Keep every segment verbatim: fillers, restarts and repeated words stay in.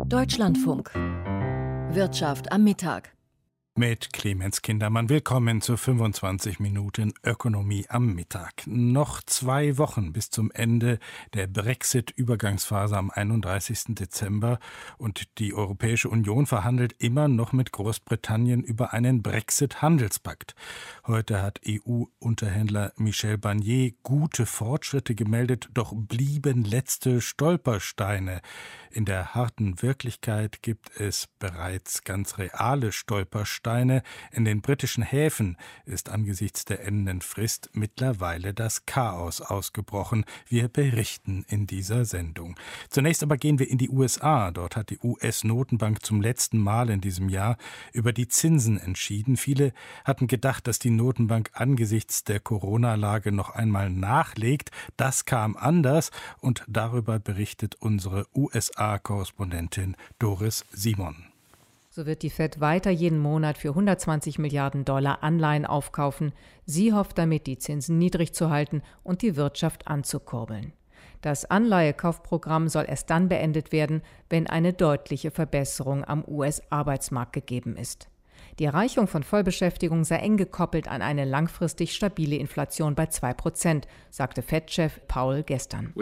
Deutschlandfunk. Wirtschaft am Mittag. Mit Clemens Kindermann. Willkommen zu fünfundzwanzig Minuten Ökonomie am Mittag. Noch zwei Wochen bis zum Ende der Brexit-Übergangsphase am einunddreißigsten Dezember und die Europäische Union verhandelt immer noch mit Großbritannien über einen Brexit-Handelspakt. Heute hat E U-Unterhändler Michel Barnier gute Fortschritte gemeldet, doch blieben letzte Stolpersteine. In der harten Wirklichkeit gibt es bereits ganz reale Stolpersteine. In den britischen Häfen ist angesichts der endenden Frist mittlerweile das Chaos ausgebrochen. Wir berichten in dieser Sendung. Zunächst aber gehen wir in die U S A. Dort hat die U S-Notenbank zum letzten Mal in diesem Jahr über die Zinsen entschieden. Viele hatten gedacht, dass die Notenbank angesichts der Corona-Lage noch einmal nachlegt. Das kam anders und darüber berichtet unsere U S A-Korrespondentin Doris Simon. So wird die Fed weiter jeden Monat für hundertzwanzig Milliarden Dollar Anleihen aufkaufen. Sie hofft damit, die Zinsen niedrig zu halten und die Wirtschaft anzukurbeln. Das Anleihekaufprogramm soll erst dann beendet werden, wenn eine deutliche Verbesserung am U S-Arbeitsmarkt gegeben ist. Die Erreichung von Vollbeschäftigung sei eng gekoppelt an eine langfristig stabile Inflation bei zwei Prozent, sagte Fed-Chef Powell gestern.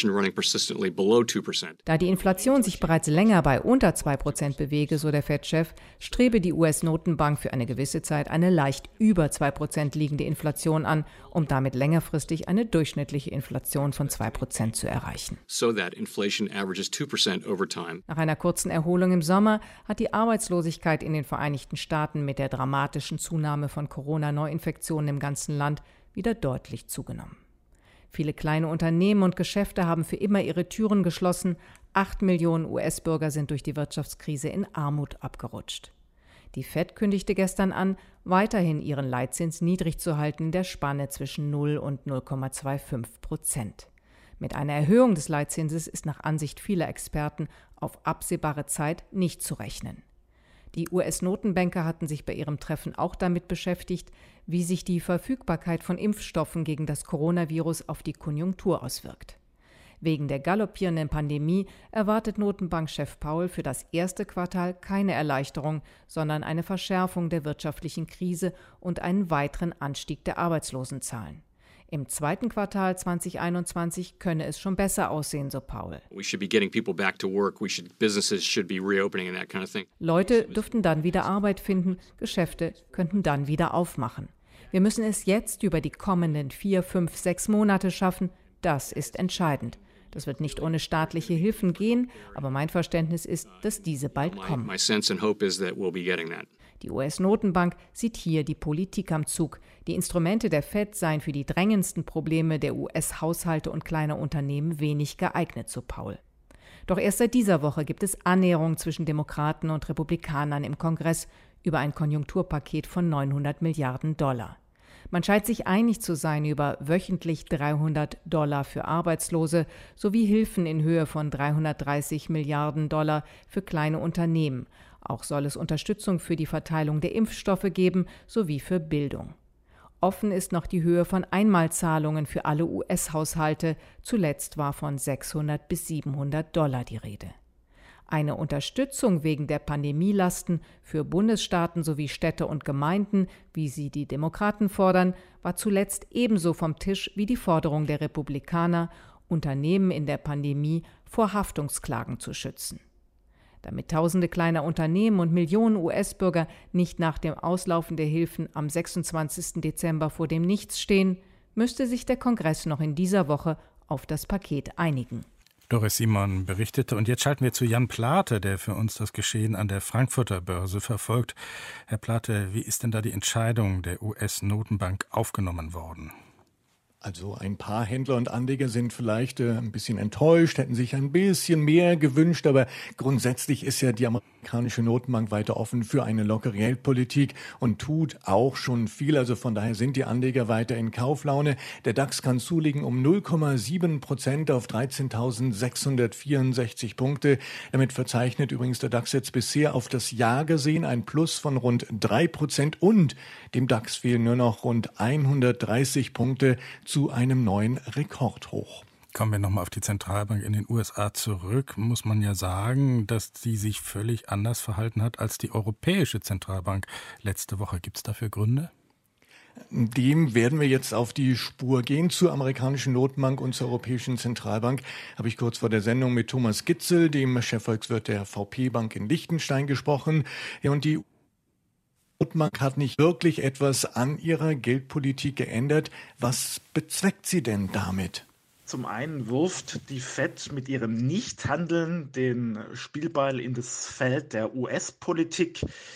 Da die Inflation sich bereits länger bei unter zwei Prozent bewege, so der Fed-Chef, strebe die U S-Notenbank für eine gewisse Zeit eine leicht über zwei Prozent liegende Inflation an, um damit längerfristig eine durchschnittliche Inflation von zwei Prozent zu erreichen. Nach einer kurzen Erholung im Sommer hat die Arbeitslosigkeit in den Vereinigten Staaten mit der dramatischen Zunahme von Corona-Neuinfektionen im ganzen Land wieder deutlich zugenommen. Viele kleine Unternehmen und Geschäfte haben für immer ihre Türen geschlossen. Acht Millionen U S-Bürger sind durch die Wirtschaftskrise in Armut abgerutscht. Die Fed kündigte gestern an, weiterhin ihren Leitzins niedrig zu halten, in der Spanne zwischen null und null Komma fünfundzwanzig Prozent. Mit einer Erhöhung des Leitzinses ist nach Ansicht vieler Experten auf absehbare Zeit nicht zu rechnen. Die U S-Notenbanker hatten sich bei ihrem Treffen auch damit beschäftigt, wie sich die Verfügbarkeit von Impfstoffen gegen das Coronavirus auf die Konjunktur auswirkt. Wegen der galoppierenden Pandemie erwartet Notenbankchef Powell für das erste Quartal keine Erleichterung, sondern eine Verschärfung der wirtschaftlichen Krise und einen weiteren Anstieg der Arbeitslosenzahlen. Im zweiten Quartal zwanzig einundzwanzig könne es schon besser aussehen, so Powell. Leute dürften dann wieder Arbeit finden, Geschäfte könnten dann wieder aufmachen. Wir müssen es jetzt über die kommenden vier, fünf, sechs Monate schaffen. Das ist entscheidend. Das wird nicht ohne staatliche Hilfen gehen, aber mein Verständnis ist, dass diese bald kommen. Die U S-Notenbank sieht hier die Politik am Zug. Die Instrumente der Fed seien für die drängendsten Probleme der U S-Haushalte und kleiner Unternehmen wenig geeignet, so Powell. Doch erst seit dieser Woche gibt es Annäherungen zwischen Demokraten und Republikanern im Kongress über ein Konjunkturpaket von neunhundert Milliarden Dollar. Man scheint sich einig zu sein über wöchentlich dreihundert Dollar für Arbeitslose sowie Hilfen in Höhe von dreihundertdreißig Milliarden Dollar für kleine Unternehmen. Auch soll es Unterstützung für die Verteilung der Impfstoffe geben sowie für Bildung. Offen ist noch die Höhe von Einmalzahlungen für alle U S-Haushalte. Zuletzt war von sechshundert bis siebenhundert Dollar die Rede. Eine Unterstützung wegen der Pandemielasten für Bundesstaaten sowie Städte und Gemeinden, wie sie die Demokraten fordern, war zuletzt ebenso vom Tisch wie die Forderung der Republikaner, Unternehmen in der Pandemie vor Haftungsklagen zu schützen. Damit tausende kleiner Unternehmen und Millionen U S-Bürger nicht nach dem Auslaufen der Hilfen am sechsundzwanzigsten Dezember vor dem Nichts stehen, müsste sich der Kongress noch in dieser Woche auf das Paket einigen. Doris Simon berichtete. Und jetzt schalten wir zu Jan Plate, der für uns das Geschehen an der Frankfurter Börse verfolgt. Herr Plate, wie ist denn da die Entscheidung der U S-Notenbank aufgenommen worden? Also ein paar Händler und Anleger sind vielleicht äh, ein bisschen enttäuscht, hätten sich ein bisschen mehr gewünscht, aber grundsätzlich ist ja die amerikanische Notenbank weiter offen für eine lockere Geldpolitik und tut auch schon viel. Also von daher sind die Anleger weiter in Kauflaune. Der DAX kann zulegen um null Komma sieben Prozent auf dreizehntausendsechshundertvierundsechzig Punkte. Damit verzeichnet übrigens der DAX jetzt bisher auf das Jahr gesehen ein Plus von rund drei Prozent und dem DAX fehlen nur noch rund hundertdreißig Punkte zu einem neuen Rekordhoch. Kommen wir nochmal auf die Zentralbank in den U S A zurück. Muss man ja sagen, dass die sich völlig anders verhalten hat als die Europäische Zentralbank letzte Woche. Gibt es dafür Gründe? Dem werden wir jetzt auf die Spur gehen. Zur amerikanischen Notenbank und zur Europäischen Zentralbank habe ich kurz vor der Sendung mit Thomas Gitzel, dem Chefvolkswirt der V P-Bank in Liechtenstein, gesprochen. Ja, und die Notenbank hat nicht wirklich etwas an ihrer Geldpolitik geändert. Was bezweckt sie denn damit? Zum einen wirft die Fed mit ihrem Nichthandeln den Spielball in das Feld der U S-Politik.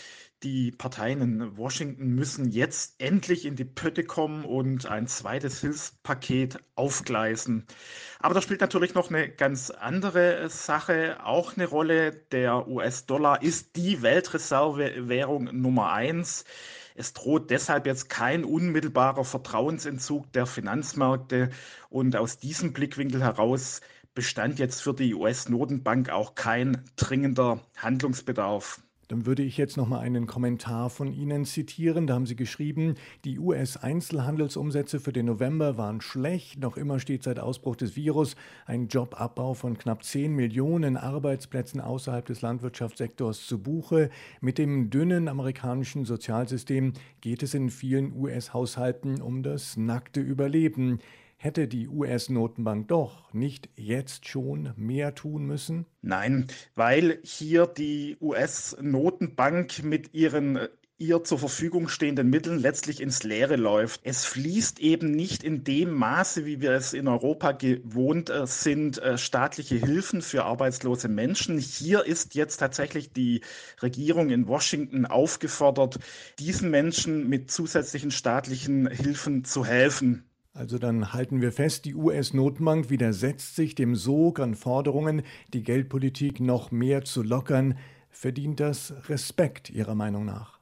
Die Parteien in Washington müssen jetzt endlich in die Pötte kommen und ein zweites Hilfspaket aufgleisen. Aber da spielt natürlich noch eine ganz andere Sache auch eine Rolle. Der U S-Dollar ist die Weltreservewährung Nummer eins. Es droht deshalb jetzt kein unmittelbarer Vertrauensentzug der Finanzmärkte. Und aus diesem Blickwinkel heraus bestand jetzt für die U S-Notenbank auch kein dringender Handlungsbedarf. Dann würde ich jetzt noch mal einen Kommentar von Ihnen zitieren. Da haben Sie geschrieben, die U S-Einzelhandelsumsätze für den November waren schlecht. Noch immer steht seit Ausbruch des Virus ein Jobabbau von knapp zehn Millionen Arbeitsplätzen außerhalb des Landwirtschaftssektors zu Buche. Mit dem dünnen amerikanischen Sozialsystem geht es in vielen U S-Haushalten um das nackte Überleben. Hätte die U S-Notenbank doch nicht jetzt schon mehr tun müssen? Nein, weil hier die U S-Notenbank mit ihren ihr zur Verfügung stehenden Mitteln letztlich ins Leere läuft. Es fließt eben nicht in dem Maße, wie wir es in Europa gewohnt sind, staatliche Hilfen für arbeitslose Menschen. Hier ist jetzt tatsächlich die Regierung in Washington aufgefordert, diesen Menschen mit zusätzlichen staatlichen Hilfen zu helfen. Also dann halten wir fest, die U S-Notenbank widersetzt sich dem Sog an Forderungen, die Geldpolitik noch mehr zu lockern. Verdient das Respekt Ihrer Meinung nach?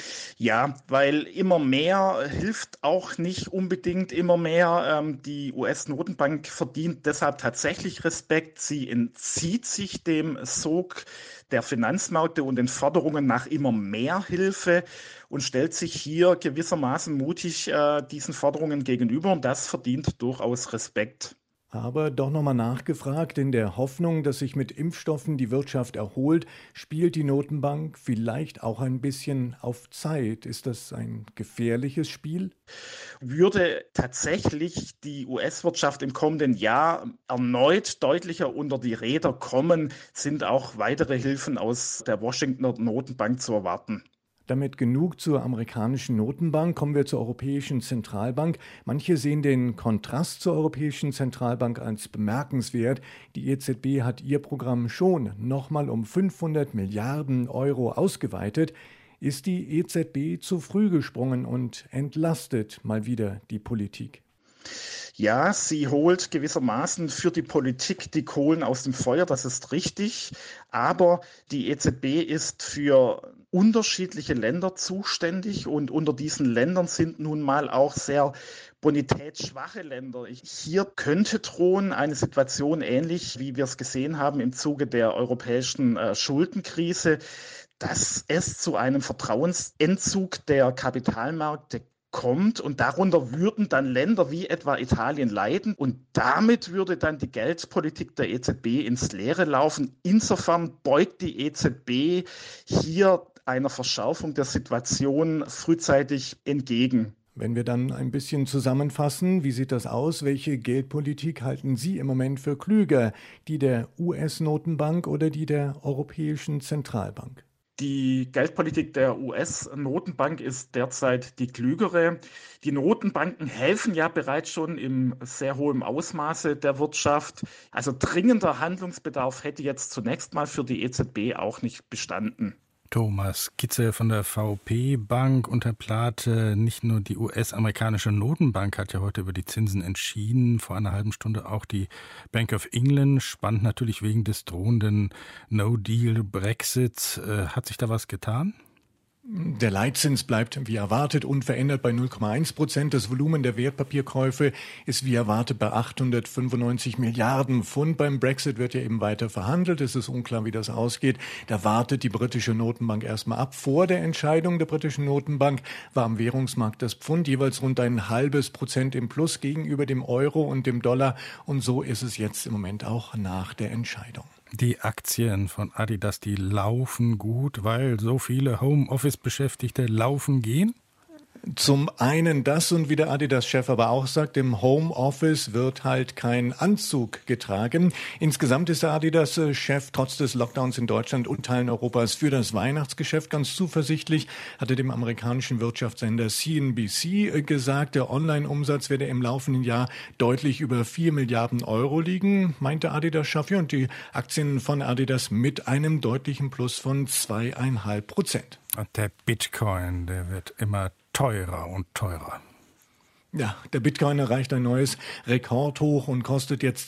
Ja, weil immer mehr hilft auch nicht unbedingt immer mehr. Ähm, die U S-Notenbank verdient deshalb tatsächlich Respekt. Sie entzieht sich dem Sog der Finanzmärkte und den Forderungen nach immer mehr Hilfe und stellt sich hier gewissermaßen mutig äh, diesen Forderungen gegenüber. Und das verdient durchaus Respekt. Aber doch nochmal nachgefragt, in der Hoffnung, dass sich mit Impfstoffen die Wirtschaft erholt, spielt die Notenbank vielleicht auch ein bisschen auf Zeit. Ist das ein gefährliches Spiel? Würde tatsächlich die U S-Wirtschaft im kommenden Jahr erneut deutlicher unter die Räder kommen, sind auch weitere Hilfen aus der Washingtoner Notenbank zu erwarten. Damit genug zur amerikanischen Notenbank, kommen wir zur Europäischen Zentralbank. Manche sehen den Kontrast zur Europäischen Zentralbank als bemerkenswert. Die E Z B hat ihr Programm schon nochmal um fünfhundert Milliarden Euro ausgeweitet. Ist die E Z B zu früh gesprungen und entlastet mal wieder die Politik? Ja, sie holt gewissermaßen für die Politik die Kohlen aus dem Feuer, das ist richtig. Aber die E Z B ist für unterschiedliche Länder zuständig und unter diesen Ländern sind nun mal auch sehr bonitätsschwache Länder. Hier könnte drohen eine Situation ähnlich, wie wir es gesehen haben im Zuge der europäischen äh, Schuldenkrise, dass es zu einem Vertrauensentzug der Kapitalmärkte kommt und darunter würden dann Länder wie etwa Italien leiden und damit würde dann die Geldpolitik der E Z B ins Leere laufen. Insofern beugt die E Z B hier einer Verschärfung der Situation frühzeitig entgegen. Wenn wir dann ein bisschen zusammenfassen, wie sieht das aus? Welche Geldpolitik halten Sie im Moment für klüger? Die der U S-Notenbank oder die der Europäischen Zentralbank? Die Geldpolitik der U S-Notenbank ist derzeit die klügere. Die Notenbanken helfen ja bereits schon im sehr hohen Ausmaße der Wirtschaft. Also dringender Handlungsbedarf hätte jetzt zunächst mal für die E Z B auch nicht bestanden. Thomas Gitzel von der V P-Bank unter Plate. Nicht nur die U S-amerikanische Notenbank hat ja heute über die Zinsen entschieden, vor einer halben Stunde auch die Bank of England, spannt natürlich wegen des drohenden No-Deal-Brexits. Äh, hat sich da was getan? Der Leitzins bleibt wie erwartet unverändert bei null Komma eins Prozent. Das Volumen der Wertpapierkäufe ist wie erwartet bei achthundertfünfundneunzig Milliarden Pfund. Beim Brexit wird ja eben weiter verhandelt. Es ist unklar, wie das ausgeht. Da wartet die britische Notenbank erstmal ab. Vor der Entscheidung der britischen Notenbank war am Währungsmarkt das Pfund jeweils rund ein halbes Prozent im Plus gegenüber dem Euro und dem Dollar. Und so ist es jetzt im Moment auch nach der Entscheidung. Die Aktien von Adidas, die laufen gut, weil so viele Homeoffice-Beschäftigte laufen gehen? Zum einen das und wie der Adidas-Chef aber auch sagt, im Homeoffice wird halt kein Anzug getragen. Insgesamt ist der Adidas-Chef trotz des Lockdowns in Deutschland und Teilen Europas für das Weihnachtsgeschäft ganz zuversichtlich, hatte dem amerikanischen Wirtschaftssender C N B C gesagt, der Online-Umsatz werde im laufenden Jahr deutlich über vier Milliarden Euro liegen, meinte Adidas-Chef, und die Aktien von Adidas mit einem deutlichen Plus von zweieinhalb Prozent. Und der Bitcoin, der wird immer teurer und teurer. Ja, der Bitcoin erreicht ein neues Rekordhoch und kostet jetzt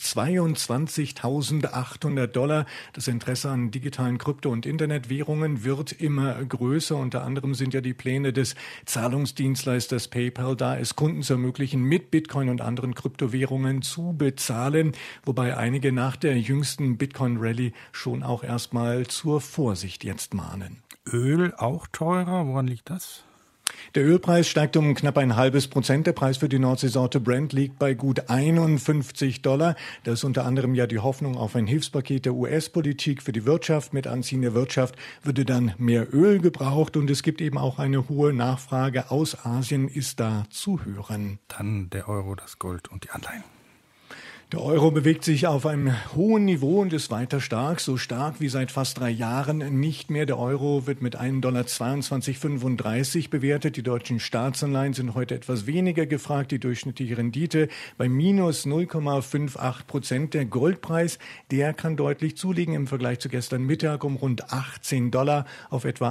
zweiundzwanzigtausendachthundert Dollar. Das Interesse an digitalen Krypto- und Internetwährungen wird immer größer. Unter anderem sind ja die Pläne des Zahlungsdienstleisters PayPal da, es Kunden zu ermöglichen, mit Bitcoin und anderen Kryptowährungen zu bezahlen. Wobei einige nach der jüngsten Bitcoin-Rallye schon auch erstmal zur Vorsicht jetzt mahnen. Öl auch teurer? Woran liegt das? Der Ölpreis steigt um knapp ein halbes Prozent. Der Preis für die Nordseesorte Brent liegt bei gut einundfünfzig Dollar. Das ist unter anderem ja die Hoffnung auf ein Hilfspaket der U S-Politik für die Wirtschaft. Mit Anziehen der Wirtschaft würde dann mehr Öl gebraucht und es gibt eben auch eine hohe Nachfrage aus Asien, ist da zu hören. Dann der Euro, das Gold und die Anleihen. Der Euro bewegt sich auf einem hohen Niveau und ist weiter stark, so stark wie seit fast drei Jahren nicht mehr. Der Euro wird mit einem Dollar zweiundzwanzig Komma fünfunddreißig bewertet. Die deutschen Staatsanleihen sind heute etwas weniger gefragt. Die durchschnittliche Rendite bei minus null Komma achtundfünfzig Prozent. Der Goldpreis, der kann deutlich zulegen im Vergleich zu gestern Mittag um rund achtzehn Dollar auf etwa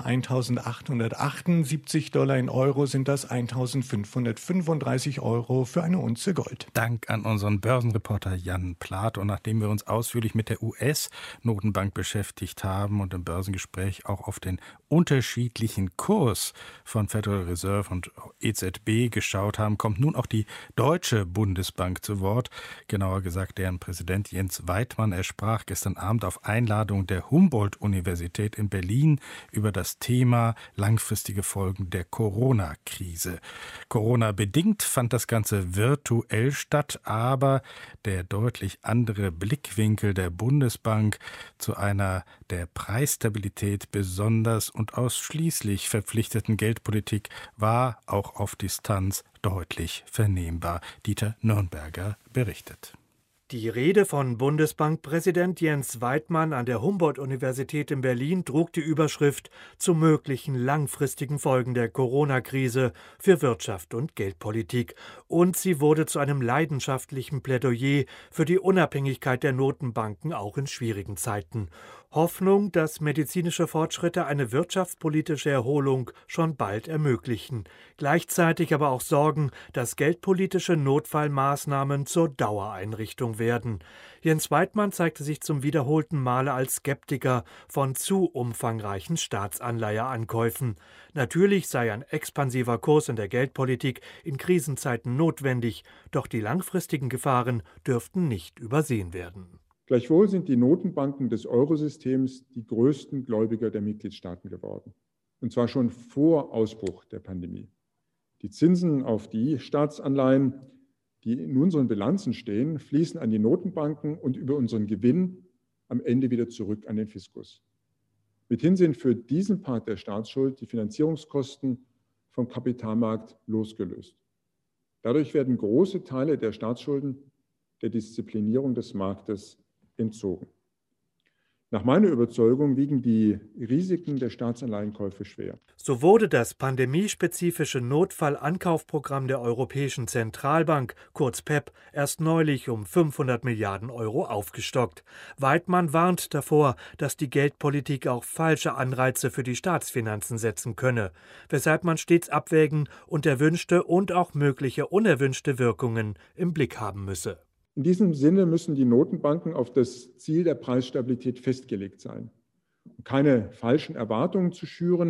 eintausendachthundertachtundsiebzig Dollar. In Euro sind das eintausendfünfhundertfünfunddreißig Euro für eine Unze Gold. Dank an unseren Börsenreporter Jan Plath. Und nachdem wir uns ausführlich mit der U S-Notenbank beschäftigt haben und im Börsengespräch auch auf den unterschiedlichen Kurs von Federal Reserve und E Z B geschaut haben, kommt nun auch die Deutsche Bundesbank zu Wort. Genauer gesagt deren Präsident Jens Weidmann. Er sprach gestern Abend auf Einladung der Humboldt-Universität in Berlin über das Thema langfristige Folgen der Corona-Krise. Corona-bedingt fand das Ganze virtuell statt, aber der deutlich andere Blickwinkel der Bundesbank zu einer der Preisstabilität besonders und ausschließlich verpflichteten Geldpolitik war auch auf Distanz deutlich vernehmbar. Dieter Nürnberger berichtet. Die Rede von Bundesbankpräsident Jens Weidmann an der Humboldt-Universität in Berlin trug die Überschrift zu möglichen langfristigen Folgen der Corona-Krise für Wirtschaft und Geldpolitik. Und sie wurde zu einem leidenschaftlichen Plädoyer für die Unabhängigkeit der Notenbanken auch in schwierigen Zeiten. Hoffnung, dass medizinische Fortschritte eine wirtschaftspolitische Erholung schon bald ermöglichen. Gleichzeitig aber auch Sorgen, dass geldpolitische Notfallmaßnahmen zur Dauereinrichtung werden. Jens Weidmann zeigte sich zum wiederholten Male als Skeptiker von zu umfangreichen Staatsanleiheankäufen. Natürlich sei ein expansiver Kurs in der Geldpolitik in Krisenzeiten notwendig, doch die langfristigen Gefahren dürften nicht übersehen werden. Gleichwohl sind die Notenbanken des Eurosystems die größten Gläubiger der Mitgliedstaaten geworden. Und zwar schon vor Ausbruch der Pandemie. Die Zinsen auf die Staatsanleihen, die in unseren Bilanzen stehen, fließen an die Notenbanken und über unseren Gewinn am Ende wieder zurück an den Fiskus. Mithin sind für diesen Part der Staatsschuld die Finanzierungskosten vom Kapitalmarkt losgelöst. Dadurch werden große Teile der Staatsschulden der Disziplinierung des Marktes entzogen. Nach meiner Überzeugung wiegen die Risiken der Staatsanleihenkäufe schwer. So wurde das pandemiespezifische Notfallankaufprogramm der Europäischen Zentralbank, kurz P E P, erst neulich um fünfhundert Milliarden Euro aufgestockt. Weidmann warnt davor, dass die Geldpolitik auch falsche Anreize für die Staatsfinanzen setzen könne, weshalb man stets abwägen und erwünschte und auch mögliche unerwünschte Wirkungen im Blick haben müsse. In diesem Sinne müssen die Notenbanken auf das Ziel der Preisstabilität festgelegt sein. Um keine falschen Erwartungen zu schüren,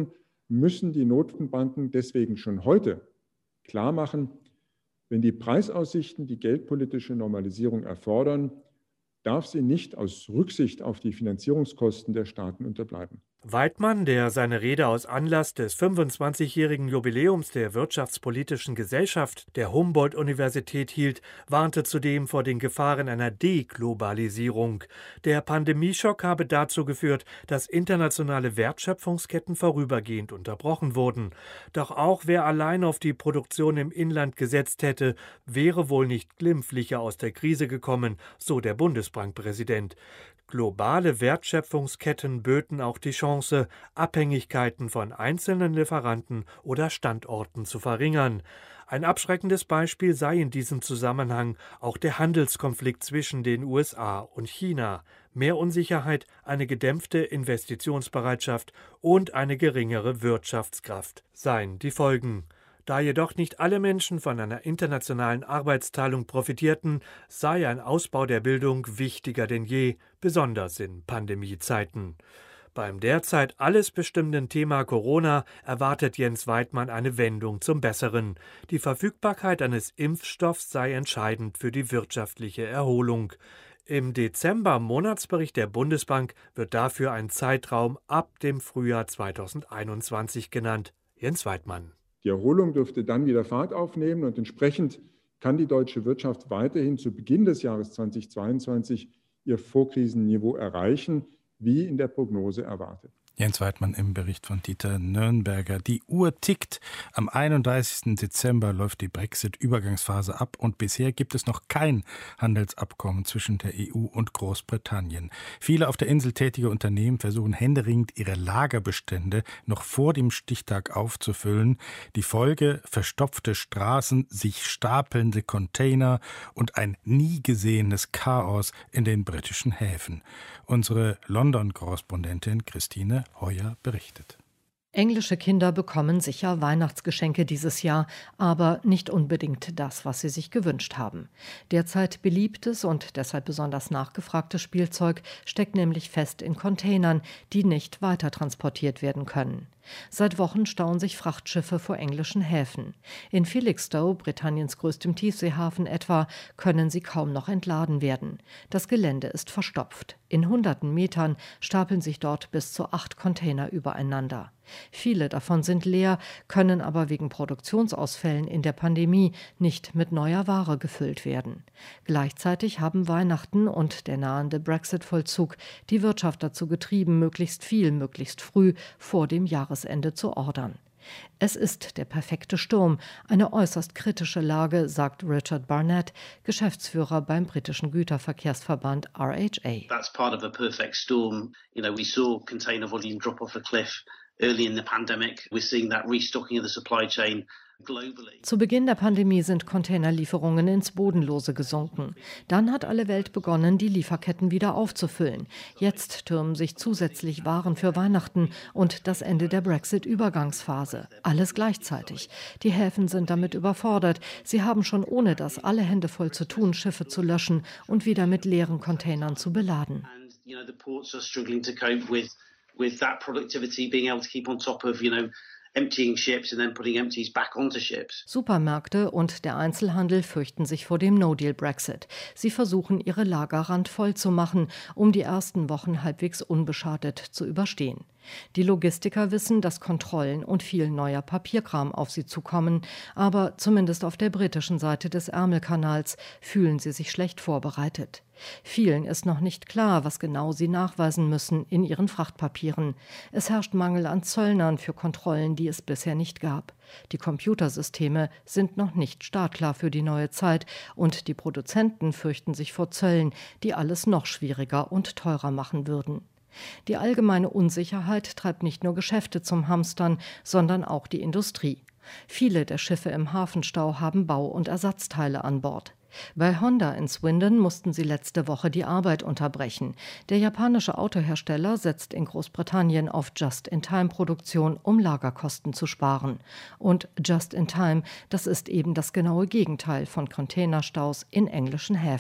müssen die Notenbanken deswegen schon heute klar machen, wenn die Preisaussichten die geldpolitische Normalisierung erfordern, darf sie nicht aus Rücksicht auf die Finanzierungskosten der Staaten unterbleiben. Weidmann, der seine Rede aus Anlass des fünfundzwanzigjährigen Jubiläums der Wirtschaftspolitischen Gesellschaft der Humboldt-Universität hielt, warnte zudem vor den Gefahren einer Deglobalisierung. Der Pandemieschock habe dazu geführt, dass internationale Wertschöpfungsketten vorübergehend unterbrochen wurden. Doch auch wer allein auf die Produktion im Inland gesetzt hätte, wäre wohl nicht glimpflicher aus der Krise gekommen, so der Bundesbankpräsident. Globale Wertschöpfungsketten böten auch die Chance, Abhängigkeiten von einzelnen Lieferanten oder Standorten zu verringern. Ein abschreckendes Beispiel sei in diesem Zusammenhang auch der Handelskonflikt zwischen den U S A und China. Mehr Unsicherheit, eine gedämpfte Investitionsbereitschaft und eine geringere Wirtschaftskraft seien die Folgen. Da jedoch nicht alle Menschen von einer internationalen Arbeitsteilung profitierten, sei ein Ausbau der Bildung wichtiger denn je, besonders in Pandemiezeiten. Beim derzeit alles bestimmenden Thema Corona erwartet Jens Weidmann eine Wendung zum Besseren. Die Verfügbarkeit eines Impfstoffs sei entscheidend für die wirtschaftliche Erholung. Im Dezember-Monatsbericht der Bundesbank wird dafür ein Zeitraum ab dem Frühjahr zweitausendeinundzwanzig genannt. Jens Weidmann. Die Erholung dürfte dann wieder Fahrt aufnehmen und entsprechend kann die deutsche Wirtschaft weiterhin zu Beginn des Jahres zweitausendzweiundzwanzig ihr Vorkrisenniveau erreichen, wie in der Prognose erwartet. Jens Weidmann im Bericht von Dieter Nürnberger. Die Uhr tickt. Am einunddreißigsten Dezember läuft die Brexit-Übergangsphase ab und bisher gibt es noch kein Handelsabkommen zwischen der E U und Großbritannien. Viele auf der Insel tätige Unternehmen versuchen händeringend, ihre Lagerbestände noch vor dem Stichtag aufzufüllen. Die Folge: verstopfte Straßen, sich stapelnde Container und ein nie gesehenes Chaos in den britischen Häfen. Unsere London-Korrespondentin Christine Heuer berichtet. Englische Kinder bekommen sicher Weihnachtsgeschenke dieses Jahr, aber nicht unbedingt das, was sie sich gewünscht haben. Derzeit beliebtes und deshalb besonders nachgefragtes Spielzeug steckt nämlich fest in Containern, die nicht weiter transportiert werden können. Seit Wochen stauen sich Frachtschiffe vor englischen Häfen. In Felixstowe, Britanniens größtem Tiefseehafen etwa, können sie kaum noch entladen werden. Das Gelände ist verstopft. In hunderten Metern stapeln sich dort bis zu acht Container übereinander. Viele davon sind leer, können aber wegen Produktionsausfällen in der Pandemie nicht mit neuer Ware gefüllt werden. Gleichzeitig haben Weihnachten und der nahende Brexit-Vollzug die Wirtschaft dazu getrieben, möglichst viel, möglichst früh vor dem Jahresende zu ordern. Es ist der perfekte Sturm, eine äußerst kritische Lage, sagt Richard Barnett, Geschäftsführer beim britischen Güterverkehrsverband R H A. That's part of a perfect storm. You know, we saw container volume drop off a cliff early in the pandemic. We're seeing that restocking of the supply chain globally. Zu Beginn der Pandemie sind Containerlieferungen ins Bodenlose gesunken. Dann hat alle Welt begonnen, die Lieferketten wieder aufzufüllen. Jetzt türmen sich zusätzlich Waren für Weihnachten und das Ende der Brexit-Übergangsphase. Alles gleichzeitig. Die Häfen sind damit überfordert. Sie haben schon ohne das alle Hände voll zu tun, Schiffe zu löschen und wieder mit leeren Containern zu beladen. And, you know, the ports are struggling to cope with with that productivity, being able to keep on top of, you know, emptying ships and then putting empties back onto ships. Supermärkte und der Einzelhandel fürchten sich vor dem No-Deal-Brexit. Sie versuchen, ihre Lager randvoll zu machen, um die ersten Wochen halbwegs unbeschadet zu überstehen. Die Logistiker wissen, dass Kontrollen und viel neuer Papierkram auf sie zukommen, aber zumindest auf der britischen Seite des Ärmelkanals fühlen sie sich schlecht vorbereitet. Vielen ist noch nicht klar, was genau sie nachweisen müssen in ihren Frachtpapieren. Es herrscht Mangel an Zöllnern für Kontrollen, die es bisher nicht gab. Die Computersysteme sind noch nicht startklar für die neue Zeit und die Produzenten fürchten sich vor Zöllen, die alles noch schwieriger und teurer machen würden. Die allgemeine Unsicherheit treibt nicht nur Geschäfte zum Hamstern, sondern auch die Industrie. Viele der Schiffe im Hafenstau haben Bau- und Ersatzteile an Bord. Bei Honda in Swindon mussten sie letzte Woche die Arbeit unterbrechen. Der japanische Autohersteller setzt in Großbritannien auf Just-in-Time-Produktion, um Lagerkosten zu sparen. Und Just-in-Time, das ist eben das genaue Gegenteil von Containerstaus in englischen Häfen.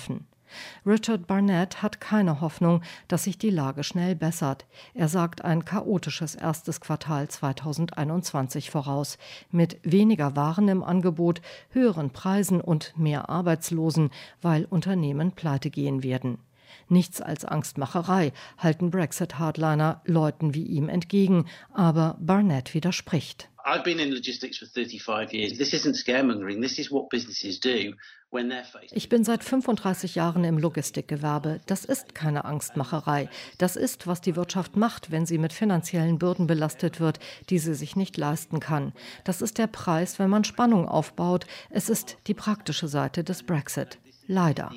Richard Barnett hat keine Hoffnung, dass sich die Lage schnell bessert. Er sagt ein chaotisches erstes Quartal zweitausendeinundzwanzig voraus, mit weniger Waren im Angebot, höheren Preisen und mehr Arbeitslosen, weil Unternehmen pleitegehen werden. Nichts als Angstmacherei, halten Brexit-Hardliner Leuten wie ihm entgegen, aber Barnett widerspricht. I've been in logistics for thirty-five years. This isn't scaremongering. This is what businesses do when they're faced. Ich bin seit fünfunddreißig Jahren im Logistikgewerbe. Das ist keine Angstmacherei. Das ist, was die Wirtschaft macht, wenn sie mit finanziellen Bürden belastet wird, die sie sich nicht leisten kann. Das ist der Preis, wenn man Spannung aufbaut. Es ist die praktische Seite des Brexit. Leider.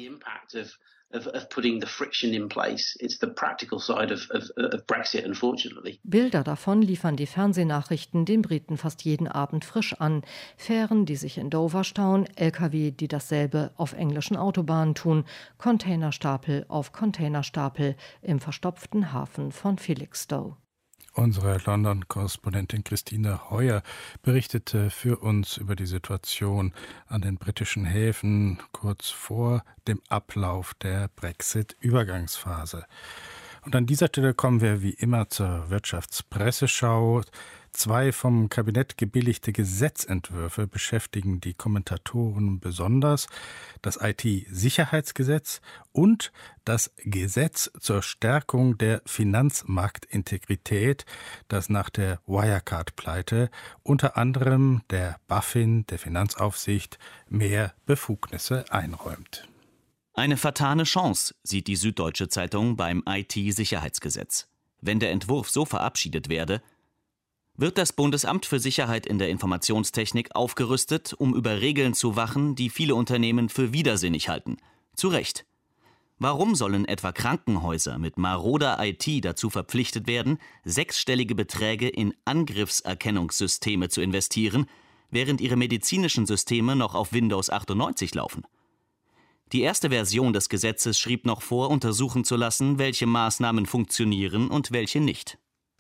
Of, of putting the friction in place. It's the practical side of, of, of Brexit, unfortunately. Bilder davon liefern die Fernsehnachrichten den Briten fast jeden Abend frisch an. Fähren, die sich in Dover stauen, L K W, die dasselbe auf englischen Autobahnen tun, Containerstapel auf Containerstapel im verstopften Hafen von Felixstowe. Unsere London-Korrespondentin Christine Heuer berichtete für uns über die Situation an den britischen Häfen kurz vor dem Ablauf der Brexit-Übergangsphase. Und an dieser Stelle kommen wir wie immer zur Wirtschaftspresseschau. Zwei vom Kabinett gebilligte Gesetzentwürfe beschäftigen die Kommentatoren besonders: das I T-Sicherheitsgesetz und das Gesetz zur Stärkung der Finanzmarktintegrität, das nach der Wirecard-Pleite unter anderem der BaFin, der Finanzaufsicht, mehr Befugnisse einräumt. Eine vertane Chance sieht die Süddeutsche Zeitung beim I T-Sicherheitsgesetz. Wenn der Entwurf so verabschiedet werde, wird das Bundesamt für Sicherheit in der Informationstechnik aufgerüstet, um über Regeln zu wachen, die viele Unternehmen für widersinnig halten. Zu Recht. Warum sollen etwa Krankenhäuser mit maroder I T dazu verpflichtet werden, sechsstellige Beträge in Angriffserkennungssysteme zu investieren, während ihre medizinischen Systeme noch auf Windows achtundneunzig laufen? Die erste Version des Gesetzes schrieb noch vor, untersuchen zu lassen, welche Maßnahmen funktionieren und welche nicht.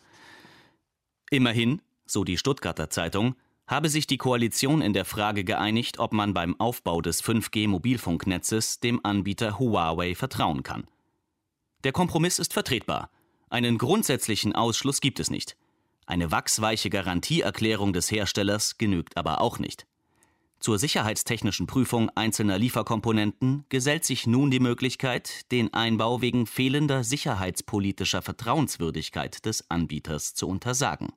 Immerhin, so die Stuttgarter Zeitung, habe sich die Koalition in der Frage geeinigt, ob man beim Aufbau des fünf G Mobilfunknetzes dem Anbieter Huawei vertrauen kann. Der Kompromiss ist vertretbar. Einen grundsätzlichen Ausschluss gibt es nicht. Eine wachsweiche Garantieerklärung des Herstellers genügt aber auch nicht. Zur sicherheitstechnischen Prüfung einzelner Lieferkomponenten gesellt sich nun die Möglichkeit, den Einbau wegen fehlender sicherheitspolitischer Vertrauenswürdigkeit des Anbieters zu untersagen.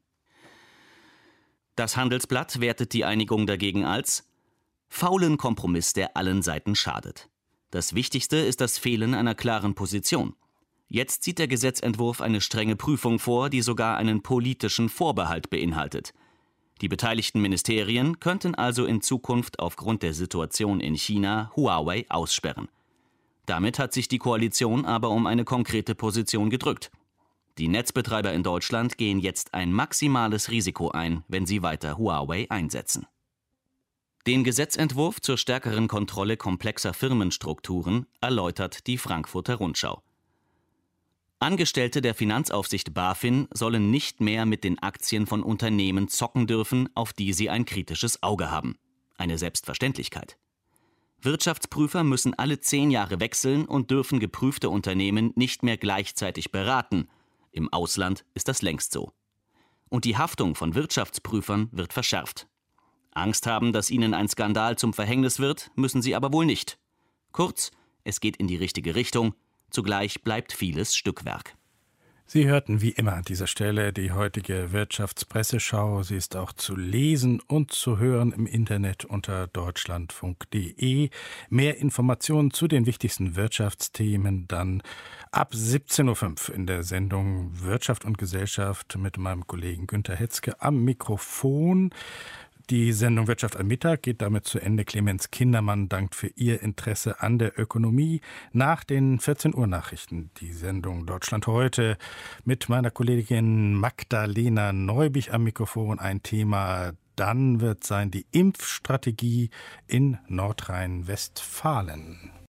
Das Handelsblatt wertet die Einigung dagegen als faulen Kompromiss, der allen Seiten schadet. Das Wichtigste ist das Fehlen einer klaren Position. Jetzt sieht der Gesetzentwurf eine strenge Prüfung vor, die sogar einen politischen Vorbehalt beinhaltet. Die beteiligten Ministerien könnten also in Zukunft aufgrund der Situation in China Huawei aussperren. Damit hat sich die Koalition aber um eine konkrete Position gedrückt. Die Netzbetreiber in Deutschland gehen jetzt ein maximales Risiko ein, wenn sie weiter Huawei einsetzen. Den Gesetzentwurf zur stärkeren Kontrolle komplexer Firmenstrukturen erläutert die Frankfurter Rundschau. Angestellte der Finanzaufsicht BaFin sollen nicht mehr mit den Aktien von Unternehmen zocken dürfen, auf die sie ein kritisches Auge haben. Eine Selbstverständlichkeit. Wirtschaftsprüfer müssen alle zehn Jahre wechseln und dürfen geprüfte Unternehmen nicht mehr gleichzeitig beraten. Im Ausland ist das längst so. Und die Haftung von Wirtschaftsprüfern wird verschärft. Angst haben, dass ihnen ein Skandal zum Verhängnis wird, müssen sie aber wohl nicht. Kurz, es geht in die richtige Richtung, zugleich bleibt vieles Stückwerk. Sie hörten wie immer an dieser Stelle die heutige Wirtschaftspresseschau. Sie ist auch zu lesen und zu hören im Internet unter deutschlandfunk punkt de. Mehr Informationen zu den wichtigsten Wirtschaftsthemen dann ab siebzehn Uhr fünf in der Sendung Wirtschaft und Gesellschaft mit meinem Kollegen Günter Hetzke am Mikrofon. Die Sendung Wirtschaft am Mittag geht damit zu Ende. Clemens Kindermann dankt für Ihr Interesse an der Ökonomie. Nach den vierzehn Uhr Nachrichten die Sendung Deutschland heute mit meiner Kollegin Magdalena Neubich am Mikrofon. Ein Thema dann wird sein die Impfstrategie in Nordrhein-Westfalen.